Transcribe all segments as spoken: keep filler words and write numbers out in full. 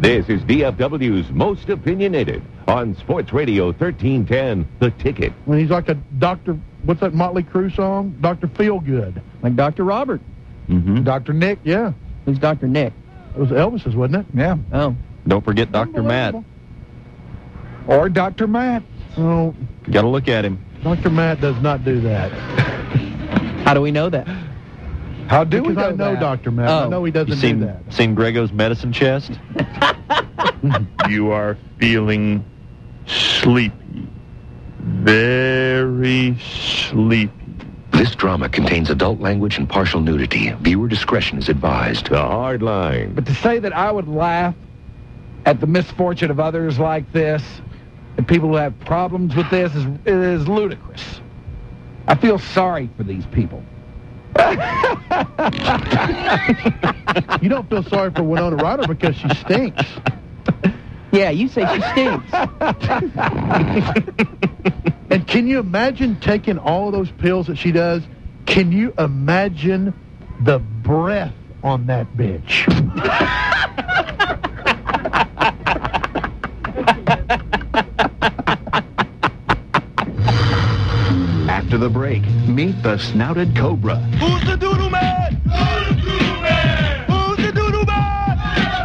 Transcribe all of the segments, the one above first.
This is D F W's Most Opinionated on Sports Radio thirteen ten, The Ticket. When he's like a Doctor, what's that Motley Crue song? Doctor Feelgood. Like Doctor Robert. Mm-hmm. Doctor Nick, yeah. Who's Doctor Nick? It was Elvis's, wasn't it? Yeah. Oh. Don't forget Doctor Matt. Or Doctor Matt. Oh, Got to look at him. Doctor Matt does not do that. How do we know that? How do Because we know I know that? Doctor Matt. Oh. I know he doesn't You seen, do that. seen Grego's medicine chest? You are feeling sleepy. Very sleepy. This drama contains adult language and partial nudity. Viewer discretion is advised. The Hard Line. But to say that I would laugh at the misfortune of others like this, and people who have problems with this, is, is ludicrous. I feel sorry for these people. You don't feel sorry for Winona Ryder because she stinks. Yeah, you say she stinks. And can you imagine taking all of those pills that she does? Can you imagine the breath on that bitch? After the break, meet the Snouted Cobra. Who's the doodle man? Who's the doodle man? Who's the doodle man?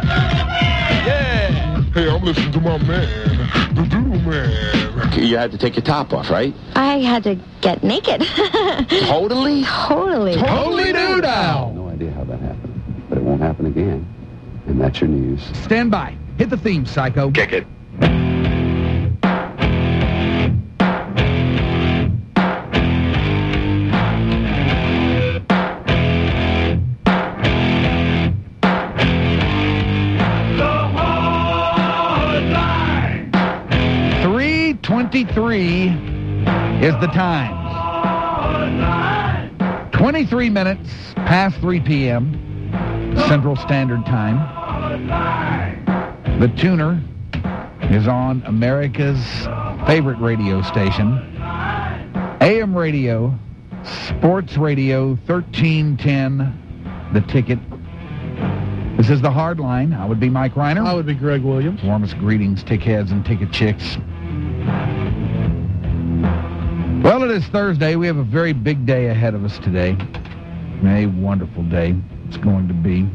Yeah. Hey, I'm listening to my man, the Doodle Man. You had to take your top off, right? I had to get naked. Totally? Totally. Holy doo-dow! No idea how that happened, but it won't happen again. And that's your news. Stand by. Hit the theme, Psycho. Kick it. three twenty-three is the time. twenty-three minutes past three p.m. Central Standard Time. The Tuner is on America's favorite radio station, A M Radio, Sports Radio thirteen ten, The Ticket. This is the Hard Line. I would be Mike Reiner. I would be Greg Williams. Warmest greetings, tickheads and ticket chicks. Well, it is Thursday. We have a very big day ahead of us today. A wonderful day it's going to be.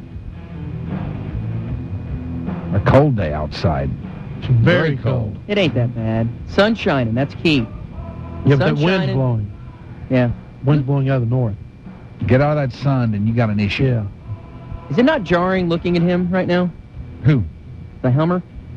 A cold day outside. It's very, cold. It ain't that bad. Sun shining, that's key. Yeah, but Sun that wind's shining. blowing. Yeah. Wind's blowing out of the north. Get out of that sun and you got an issue. Yeah. Is it not jarring looking at him right now? Who? The Helmer?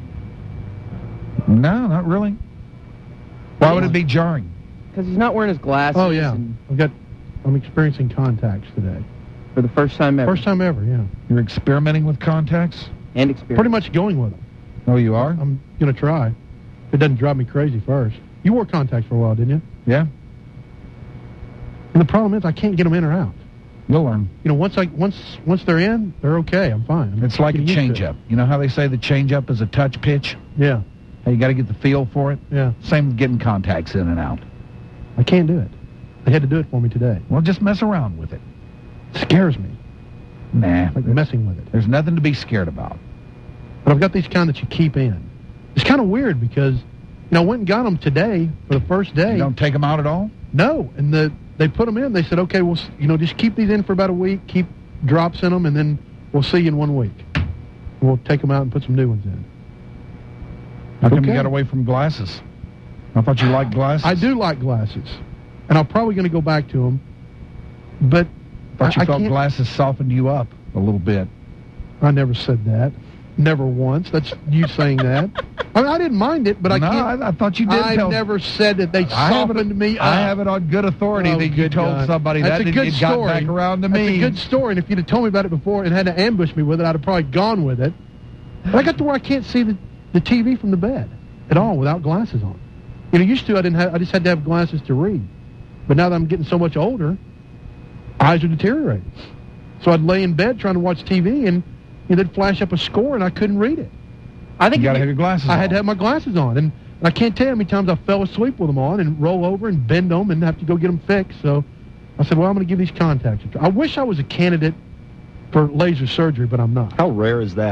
No, not really. Why would it be jarring? Because he's not wearing his glasses. Oh, yeah. and I've got, I'm experiencing contacts today. For the first time ever. First time ever, yeah. You're experimenting with contacts? And experience. Pretty much going with them. Oh, you are? I'm going to try. If it doesn't drive me crazy first. You wore contacts for a while, didn't you? Yeah. And the problem is I can't get them in or out. You'll learn. You know, once I once once they're in, they're okay. I'm fine. I'm It's like a getting used to it. change-up. You know how they say the change-up is a touch pitch? Yeah, How you got to get the feel for it? yeah. Same with getting contacts in and out. I can't do it. They had to do it for me today. Well, just mess around with it. It scares me. Nah. Like messing with it. There's nothing to be scared about. But I've got these kind that you keep in. It's kind of weird because, you know, I went and got them today for the first day. You don't take them out at all? No, and the they put them in. They said, okay, we'll, you know, just keep these in for about a week, keep drops in them, and then we'll see you in one week. We'll take them out and put some new ones in. How come Okay. you got away from glasses? I thought you liked glasses. I do like glasses, and I'm probably going to go back to them, but I thought you I, I felt can't- glasses softened you up a little bit. I never said that. Never once. That's you saying that. I mean, I didn't mind it, but I no, can't. I, I thought you did. I tell never said that they I have it- softened me up. I have it on good authority Oh, that you good told God. somebody That's that a and good it got story. back around to me. That's a good story, and if you'd have told me about it before and had to ambush me with it, I'd have probably gone with it. But I got to where I can't see the, the T V from the bed at all without glasses on. You know, used to I didn't have. I just had to have glasses to read. But now that I'm getting so much older, eyes are deteriorating. So I'd lay in bed trying to watch T V, and you know, they'd flash up a score, and I couldn't read it. I think You got to have your glasses I on. had to have my glasses on, and I can't tell you how many times I fell asleep with them on and roll over and bend them and have to go get them fixed. So I said, well, I'm going to give these contacts a try. I wish I was a candidate for laser surgery, but I'm not. How rare is that?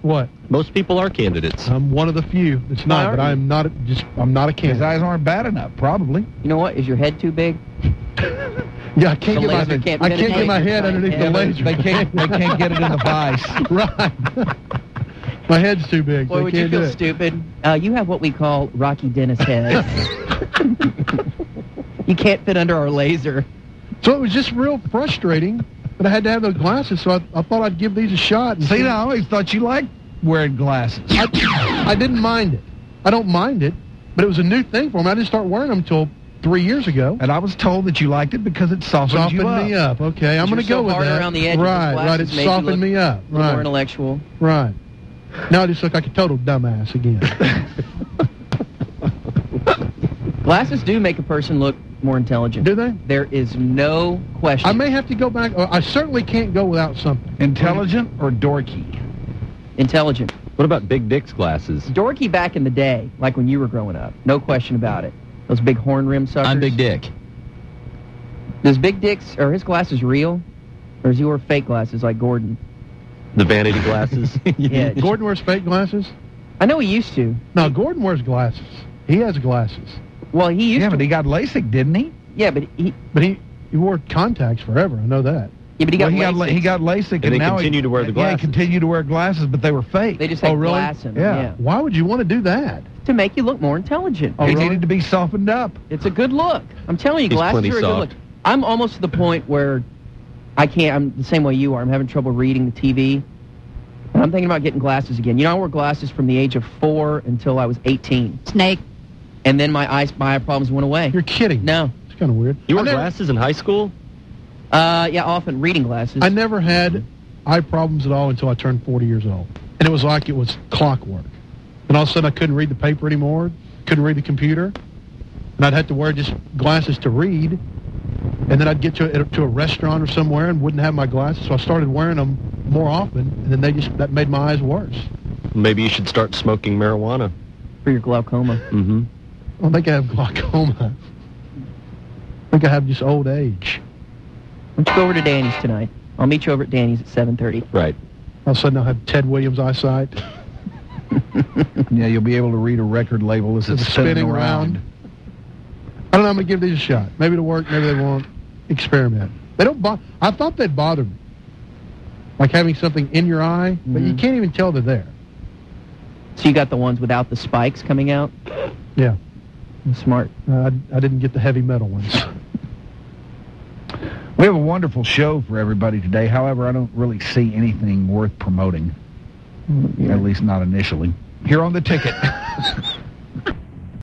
What? Most people are candidates. I'm one of the few that's not, but I'm not. Just I'm not a His candidate. eyes aren't bad enough, probably. You know what? Is your head too big? Yeah, I can't The get my laser can't I can't penetrate get my your head tiny underneath head. the laser. They can't. They can't get it in the vice. Right. My head's too big. Boy, so I would you can't do feel it. stupid? Uh, you have what we call Rocky Dennis head. You can't fit under our laser. So it was just real frustrating that I had to have those glasses. So I, I thought I'd give these a shot. And See, I always thought you liked wearing glasses. I, I didn't mind it. I don't mind it, but it was a new thing for me. I didn't start wearing them until three years ago. And I was told that you liked it because it softened, Softened you up. me up. Okay, I'm You're going to go so with hard that. around the edges, right, those right. glasses It make you softened look me up. A little Right, more intellectual. right. Now I just look like a total dumbass again. Glasses do make a person look more intelligent. Do they? There is no question. I may have to go back. uh, I certainly can't go without something. Intelligent or dorky? Intelligent. What about Big Dick's glasses? Dorky back in the day, like when you were growing up. No question about it. Those big horn rim suckers. I'm Big Dick. Does Big Dick's, are his glasses real? Or is he wear fake glasses like Gordon? The vanity glasses. Yeah. Gordon wears fake glasses? I know he used to. No, Gordon wears glasses. He has glasses. Well, he used Yeah, to. but he got LASIK, didn't he? Yeah, but he... But he, he wore contacts forever. I know that. Yeah, but he got well, he got LASIK. la- he got LASIK, and, And he now continued to wear the Yeah, glasses. he continued to wear glasses, but they were fake. They just had Oh, really? glass in them. Yeah. Yeah. Why would you want to do that? To make you look more intelligent. Oh, he really? needed to be softened up. It's a good look. I'm telling you, He's glasses plenty are a good soft. look. I'm almost to the point where I can't, I'm the same way you are. I'm having trouble reading the T V. And I'm thinking about getting glasses again. You know, I wore glasses from the age of four until I was eighteen. Snake. And then my eye, my eye problems went away. You're kidding. No. It's kind of weird. You I wore never- glasses in high school? Uh, yeah, often reading glasses. I never had eye problems at all until I turned forty years old. And it was like it was clockwork. And all of a sudden I couldn't read the paper anymore, couldn't read the computer, and I'd have to wear just glasses to read. And then I'd get to a, to a restaurant or somewhere and wouldn't have my glasses, so I started wearing them more often, and then they just, that made my eyes worse. Maybe you should start smoking marijuana. For your glaucoma. Mm-hmm. I don't think I have glaucoma. I think I have just old age. Why don't you go over to Danny's tonight? I'll meet you over at Danny's at seven thirty. Right. All of a sudden I'll have Ted Williams eyesight. Yeah, you'll be able to read a record label as it's It's spinning, spinning around. around. I don't know. I'm going to give these a shot. Maybe it'll work. Maybe they won't. Experiment. They don't. Bo- I thought they'd bother me, like having something in your eye, but you Mhm. can't even tell they're there. So you got the ones without the spikes coming out? Yeah. Smart. Uh, I, I didn't get the heavy metal ones. We have a wonderful show for everybody today. However, I don't really see anything worth promoting, Yeah. at least not initially. Here on The Ticket.